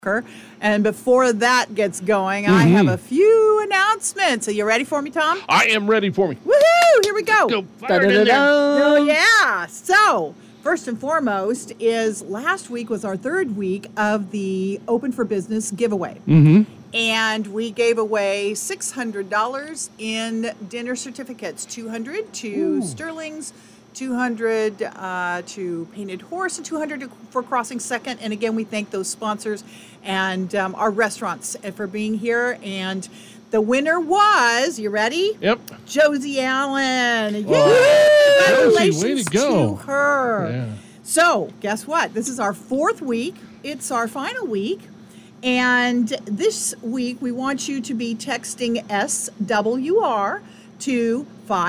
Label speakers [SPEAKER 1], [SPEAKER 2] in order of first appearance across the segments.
[SPEAKER 1] And before that gets going, I have a few announcements. Are you ready for me, Tom?
[SPEAKER 2] I am ready for me.
[SPEAKER 1] Woohoo! Here we go.
[SPEAKER 2] Go fire it in there.
[SPEAKER 1] Oh, yeah. So, first and foremost is last week was our third week of the Open for Business giveaway. And we gave away $600 in dinner certificates, $200 to Sterling's, $200 to Painted Horse, and $200 for Crossing Second. And again, we thank those sponsors and our restaurants for being here. And the winner was, you ready?
[SPEAKER 2] Yep.
[SPEAKER 1] Josie Allen. Yay!
[SPEAKER 2] Josie,
[SPEAKER 1] Congratulations
[SPEAKER 2] way to go.
[SPEAKER 1] to her.
[SPEAKER 2] Yeah.
[SPEAKER 1] So, guess what? This is our fourth week. It's our final week. And this week, we want you to be texting SWR to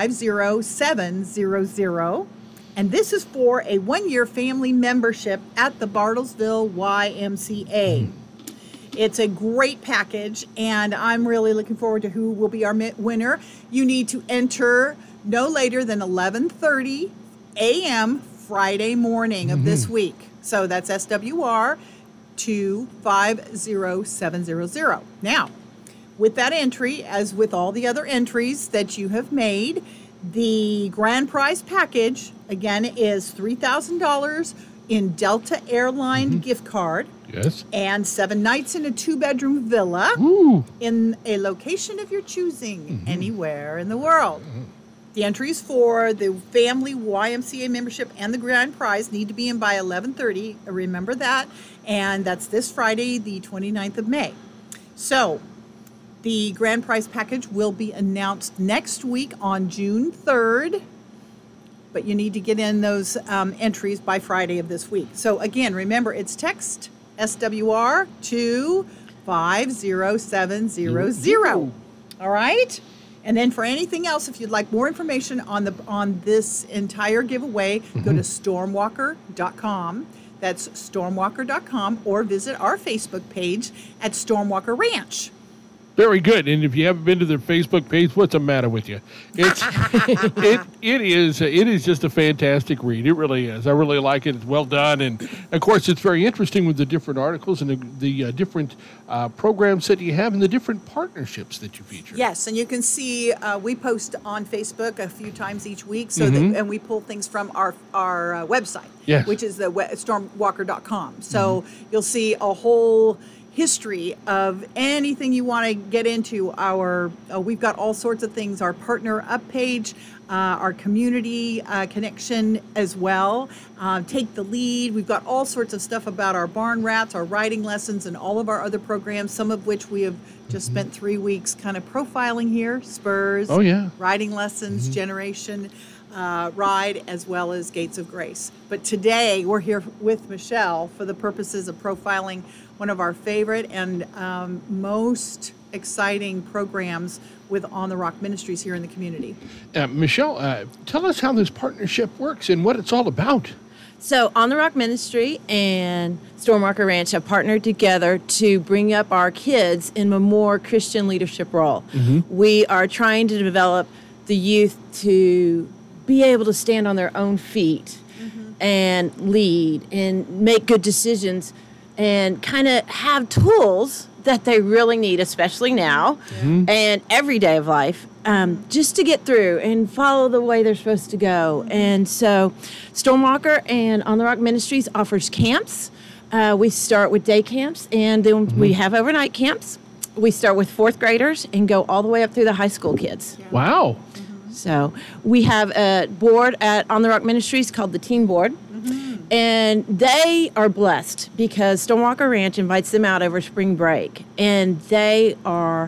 [SPEAKER 1] 50700. And this is for a one-year family membership at the Bartlesville YMCA. It's a great package, and I'm really looking forward to who will be our winner. You need to enter no later than 11:30 a.m. Friday morning of this week. So that's SWR to 50700. Now, with that entry, as with all the other entries that you have made, the grand prize package, again, is $3,000 in Delta Airline gift card.
[SPEAKER 2] Yes.
[SPEAKER 1] And 7 nights in a 2-bedroom villa in a location of your choosing, anywhere in the world. The entries for the family YMCA membership and the grand prize need to be in by 11:30. Remember that. And that's this Friday, the 29th of May. So, the grand prize package will be announced next week on June 3rd, but you need to get in those entries by Friday of this week. So again, remember, it's text SWR to 50700. All right? And then for anything else, if you'd like more information on this entire giveaway, go to stormwalker.com. That's stormwalker.com, or visit our Facebook page at Stormwalker Ranch.
[SPEAKER 2] Very good. And if you haven't been to their Facebook page, what's the matter with you? It's it is just a fantastic read. It really is. I really like it. It's well done, and of course, it's very interesting with the different articles and the different programs that you have and the different partnerships that you feature.
[SPEAKER 1] Yes, and you can see we post on Facebook a few times each week, so that, and we pull things from our website, which is the stormwalker.com. So you'll see a whole history of anything you want to get into. We've got all sorts of things, our partner up page, our community connection as well, take the lead. We've got all sorts of stuff about our barn rats, our riding lessons, and all of our other programs, some of which we have just spent 3 weeks kind of profiling here. Spurs, riding lessons, Generation Ride, as well as Gates of Grace. But today we're here with Michelle for the purposes of profiling one of our favorite and most exciting programs with On the Rock Ministries here in the community.
[SPEAKER 2] Michelle, tell us how this partnership works and what it's all about.
[SPEAKER 3] So On the Rock Ministry and Stormwalker Ranch have partnered together to bring up our kids in a more Christian leadership role. We are trying to develop the youth to be able to stand on their own feet and lead and make good decisions and kind of have tools that they really need, especially now and every day of life, just to get through and follow the way they're supposed to go. And so Stormwalker and On the Rock Ministries offers camps. We start with day camps, and then we have overnight camps. We start with 4th graders and go all the way up through the high school kids.
[SPEAKER 2] Wow.
[SPEAKER 3] So we have a board at On the Rock Ministries called the Teen Board. And they are blessed because Stormwalker Ranch invites them out over spring break. And it's a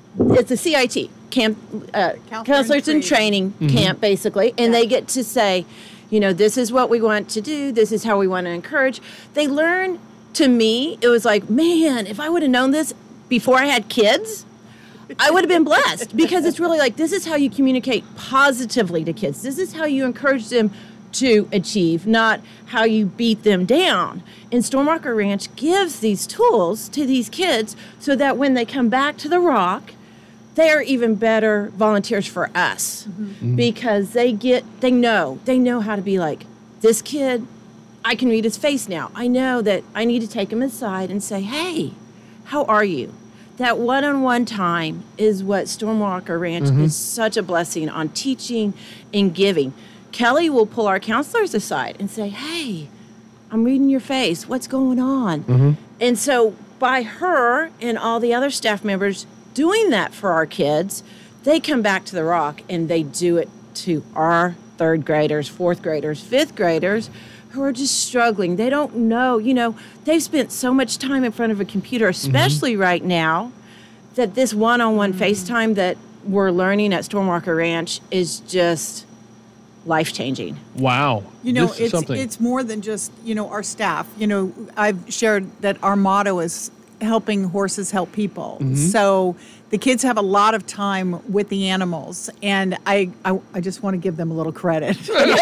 [SPEAKER 3] CIT, camp, counselors in training camp, basically. And they get to say, this is what we want to do. This is how we want to encourage. They learn, to me, it was like, man, if I would have known this before I had kids, I would have been blessed, because it's really like, this is how you communicate positively to kids. This is how you encourage them to achieve, not how you beat them down. And Stormwalker Ranch gives these tools to these kids so that when they come back to the Rock, they are even better volunteers for us because they know how to be like, this kid I can read his face now. I know that I need to take him aside and say, hey, how are you? That one-on-one time is what Stormwalker Ranch is such a blessing on teaching and giving. Kelly will pull our counselors aside and say, hey, I'm reading your face. What's going on? And so by her and all the other staff members doing that for our kids, they come back to the Rock and they do it to our third graders, fourth graders, fifth graders who are just struggling. They don't know, they've spent so much time in front of a computer, especially right now, that this one-on-one FaceTime that we're learning at Stormwalker Ranch is just life-changing.
[SPEAKER 2] Wow.
[SPEAKER 1] It's more than just, our staff. I've shared that our motto is helping horses help people. So the kids have a lot of time with the animals, and I just want to give them a little credit.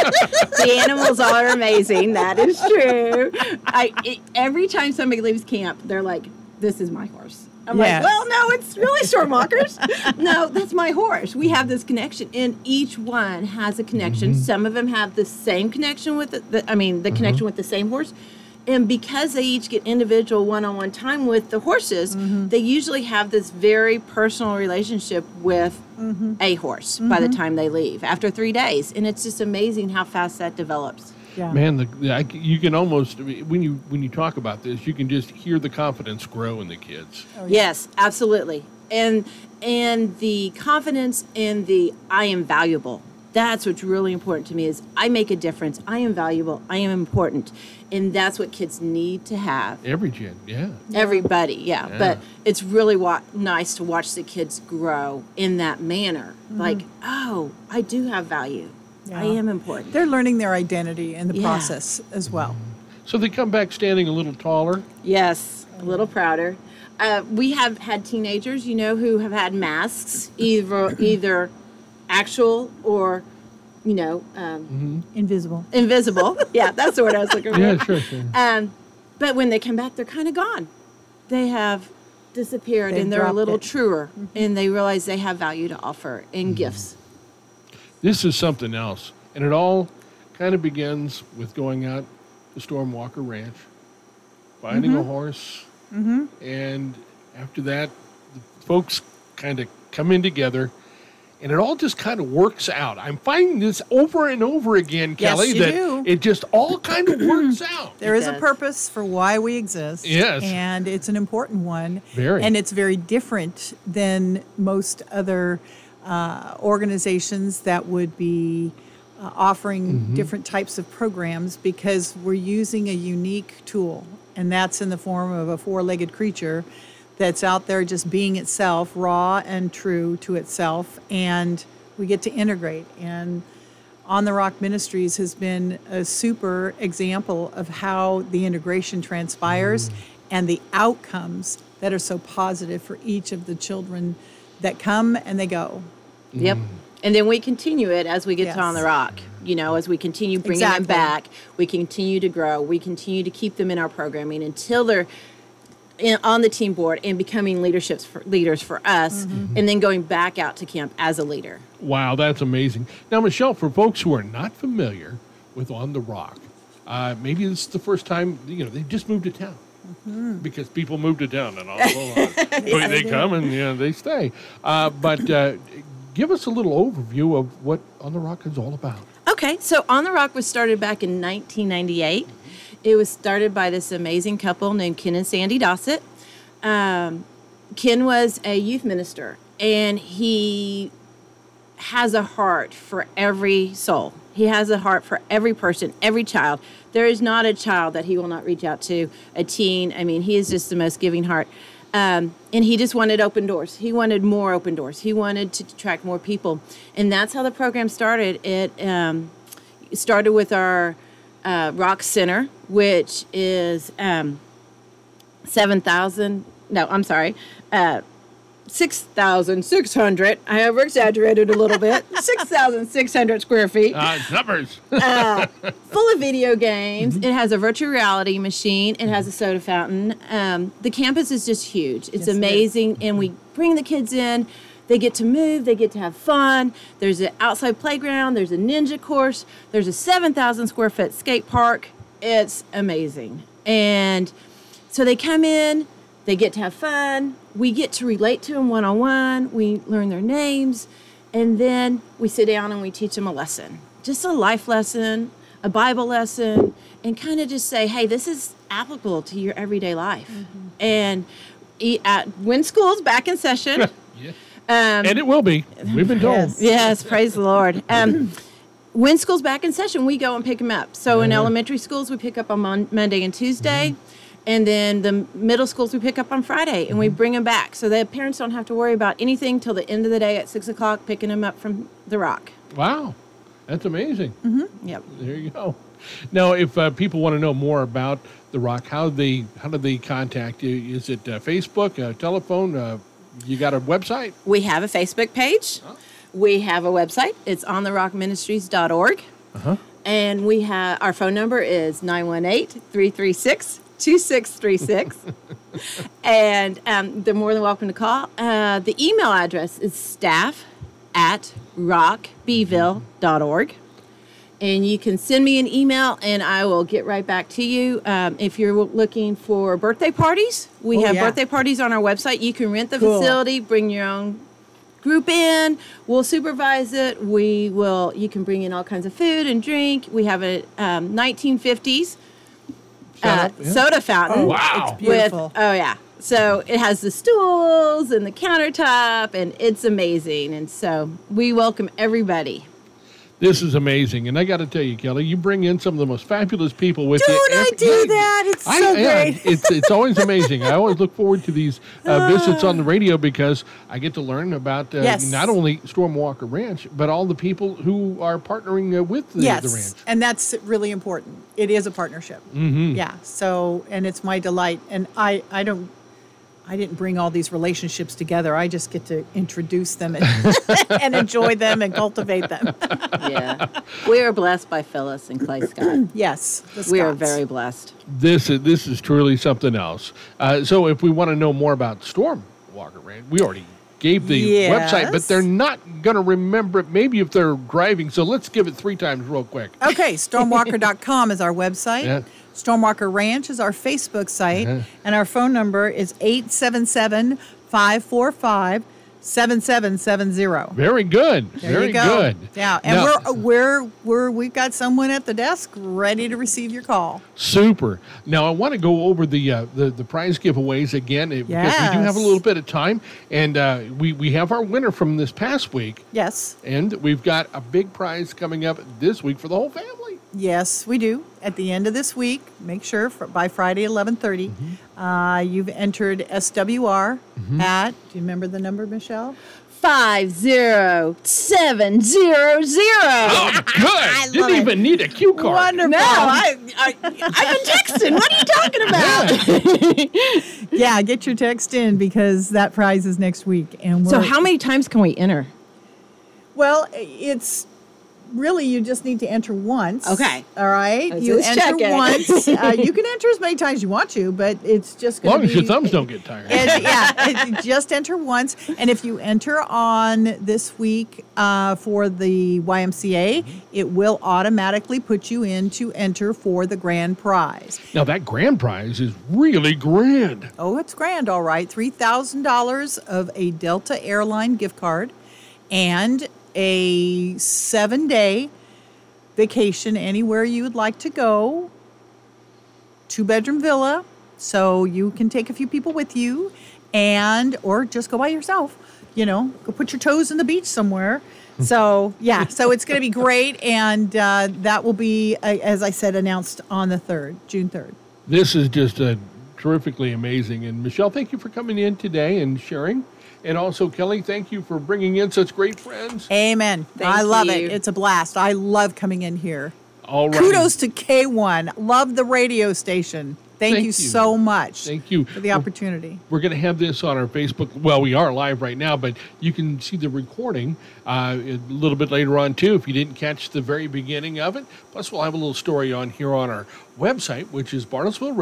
[SPEAKER 3] The animals are amazing. That is true. Every time somebody leaves camp, they're like, this is my horse. I'm like, well, no, it's really Stormwalkers. No, that's my horse. We have this connection, and each one has a connection. Some of them have the same connection with the connection with the same horse. And because they each get individual one-on-one time with the horses, they usually have this very personal relationship with a horse by the time they leave, after 3 days. And it's just amazing how fast that develops.
[SPEAKER 1] Yeah.
[SPEAKER 2] Man, you can almost, when you talk about this, you can just hear the confidence grow in the kids.
[SPEAKER 3] Oh, yeah. Yes, absolutely. And the confidence and the I am valuable. That's what's really important to me is I make a difference. I am valuable. I am important. And that's what kids need to have.
[SPEAKER 2] Every kid, yeah.
[SPEAKER 3] Everybody, yeah. But it's really nice to watch the kids grow in that manner. Like, oh, I do have value. Yeah. I am important.
[SPEAKER 1] They're learning their identity in the process as well.
[SPEAKER 2] So they come back standing a little taller?
[SPEAKER 3] Yes, a little prouder. We have had teenagers, who have had masks, either actual or,
[SPEAKER 1] invisible.
[SPEAKER 3] Invisible. Yeah, that's the word I was looking for.
[SPEAKER 2] Yeah, sure.
[SPEAKER 3] But when they come back, they're kind of gone. They have disappeared, and they're a little truer, and they realize they have value to offer and gifts.
[SPEAKER 2] This is something else, and it all kind of begins with going out to Stormwalker Ranch, finding a horse, and after that, the folks kind of come in together, and it all just kind of works out. I'm finding this over and over again, Kelly, it just all kind of works out.
[SPEAKER 1] There is a purpose for why we exist.
[SPEAKER 2] Yes.
[SPEAKER 1] And it's an important one.
[SPEAKER 2] Very.
[SPEAKER 1] And it's very different than most other organizations that would be offering different types of programs because we're using a unique tool, and that's in the form of a four-legged creature that's out there just being itself, raw and true to itself, and we get to integrate. And On the Rock Ministries has been a super example of how the integration transpires and the outcomes that are so positive for each of the children that come and they go.
[SPEAKER 3] Yep. And then we continue it as we get to On the Rock. As we continue bringing them back, we continue to grow. We continue to keep them in our programming until they're on the team board and becoming leaders for us, and then going back out to camp as a leader.
[SPEAKER 2] Wow, that's amazing. Now, Michelle, for folks who are not familiar with On the Rock, maybe this is the first time, they just moved to town. Because people move to town and all they come and they stay. But give us a little overview of what On the Rock is all about.
[SPEAKER 3] Okay, so On the Rock was started back in 1998. It was started by this amazing couple named Ken and Sandy Dossett. Ken was a youth minister, and he has a heart for every soul. He has a heart for every person, every child. There is not a child that he will not reach out to, a teen. I mean, he is just the most giving heart. And he just wanted open doors. He wanted more open doors. He wanted to attract more people. And that's how the program started. It started with our Rock Center, which is 6,600. I have exaggerated a little bit. 6,600 square feet.
[SPEAKER 2] Numbers.
[SPEAKER 3] Full of video games. It has a virtual reality machine. It has a soda fountain. The campus is just huge. It's amazing. And we bring the kids in. They get to move. They get to have fun. There's an outside playground. There's a ninja course. There's a 7,000 square foot skate park. It's amazing. And so they come in, they get to have fun. We get to relate to them one-on-one. We learn their names. And then we sit down and we teach them a lesson. Just a life lesson, a Bible lesson, and kind of just say, hey, this is applicable to your everyday life. And when school's back in session.
[SPEAKER 2] Yeah. And it will be. We've been told.
[SPEAKER 3] Yes, praise the Lord. When school's back in session, we go and pick them up. So in elementary schools, we pick up on Monday and Tuesday. And then the middle schools, we pick up on Friday. And we bring them back. So the parents don't have to worry about anything till the end of the day at 6 o'clock, picking them up from the Rock.
[SPEAKER 2] Wow. That's amazing.
[SPEAKER 3] Yep.
[SPEAKER 2] There you go. Now, if people want to know more about the Rock, how do they contact you? Is it Facebook, telephone? You got a website?
[SPEAKER 3] We have a Facebook page. Oh. We have a website. It's ontherockministries.org. And we have our phone number is 918-336-2636. And they're more than welcome to call. The email address is staff@rockbville.org. And you can send me an email, and I will get right back to you. If you're looking for birthday parties, we have birthday parties on our website. You can rent the facility, bring your own group in. We'll supervise it. You can bring in all kinds of food and drink. We have a 1950s soda fountain.
[SPEAKER 2] Oh, wow.
[SPEAKER 1] It's beautiful.
[SPEAKER 3] So it has the stools and the countertop, and it's amazing. And so we welcome everybody.
[SPEAKER 2] This is amazing. And I got to tell you, Kelly, you bring in some of the most fabulous people with you.
[SPEAKER 1] Don't I do that? It's so great.
[SPEAKER 2] It's always amazing. I always look forward to these visits on the radio because I get to learn about not only Stormwalker Ranch, but all the people who are partnering with the ranch.
[SPEAKER 1] And that's really important. It is a partnership. Yeah. So, and it's my delight. And I didn't bring all these relationships together. I just get to introduce them and enjoy them and cultivate them.
[SPEAKER 3] Yeah. We are blessed by Phyllis and Clay Scott.
[SPEAKER 1] Yes.
[SPEAKER 3] We are very blessed.
[SPEAKER 2] This is truly something else. So if we want to know more about Stormwalker Ranch, we already gave the website, but they're not going to remember it maybe if they're driving. So let's give it 3 times real quick.
[SPEAKER 1] Okay. Stormwalker.com is our website.
[SPEAKER 2] Yeah.
[SPEAKER 1] Stormwalker Ranch is our Facebook site, and our phone number is 877-545-7770.
[SPEAKER 2] Very good. Very good.
[SPEAKER 1] Yeah, and now, we've got someone at the desk ready to receive your call.
[SPEAKER 2] Super. Now I want to go over the prize giveaways again because we do have a little bit of time, and we have our winner from this past week.
[SPEAKER 1] Yes.
[SPEAKER 2] And we've got a big prize coming up this week for the whole family.
[SPEAKER 1] Yes, we do. At the end of this week, make sure by Friday 11:30, you've entered SWR at. Do you remember the number, Michelle?
[SPEAKER 3] 50700.
[SPEAKER 2] Oh, good! Didn't even need a cue card.
[SPEAKER 1] Wonderful.
[SPEAKER 3] No, I've been texting. What are you talking about?
[SPEAKER 1] Yeah, get your text in because that prize is next week. And
[SPEAKER 3] so, how many times can we enter?
[SPEAKER 1] Well, it's. Really, you just need to enter once.
[SPEAKER 3] Okay.
[SPEAKER 1] All right. You enter once. You can enter as many times as you want to, but it's just going to be.
[SPEAKER 2] As long as your thumbs don't get tired.
[SPEAKER 1] Just enter once. And if you enter on this week for the YMCA, it will automatically put you in to enter for the grand prize.
[SPEAKER 2] Now, that grand prize is really grand.
[SPEAKER 1] Oh, it's grand, all right. $3,000 of a Delta Airline gift card and a 7-day vacation anywhere you would like to go, 2-bedroom villa, so you can take a few people with you, or just go by yourself. Go put your toes in the beach somewhere. So so it's going to be great, and that will be, as I said, announced on the 3rd, June 3rd.
[SPEAKER 2] This is just terrifically amazing, and Michelle, thank you for coming in today and sharing. And also, Kelly, thank you for bringing in such great friends.
[SPEAKER 1] Amen. I love it. It's a blast. I love coming in here.
[SPEAKER 2] All right.
[SPEAKER 1] Kudos to K1. Love the radio station. Thank you so much.
[SPEAKER 2] Thank you
[SPEAKER 1] for the opportunity.
[SPEAKER 2] We're going to have this on our Facebook. Well, we are live right now, but you can see the recording a little bit later on, too, if you didn't catch the very beginning of it. Plus, we'll have a little story on here on our website, which is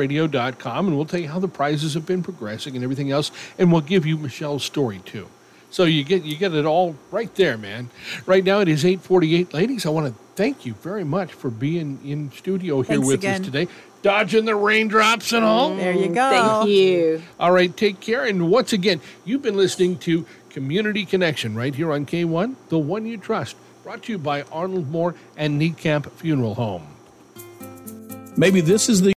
[SPEAKER 2] bartlesvilleradio.com, and we'll tell you how the prizes have been progressing and everything else, and we'll give you Michelle's story, too. So you get it all right there, man. Right now it is 8:48. Ladies, I want to thank you very much for being in studio here
[SPEAKER 1] Thanks
[SPEAKER 2] with
[SPEAKER 1] again.
[SPEAKER 2] us today. Dodging the raindrops and all.
[SPEAKER 1] There you go.
[SPEAKER 3] Thank you.
[SPEAKER 2] All right, take care. And once again, you've been listening to Community Connection right here on K1, the one you trust. Brought to you by Arnold Moore and Neat Camp Funeral Home.
[SPEAKER 4] Maybe this is the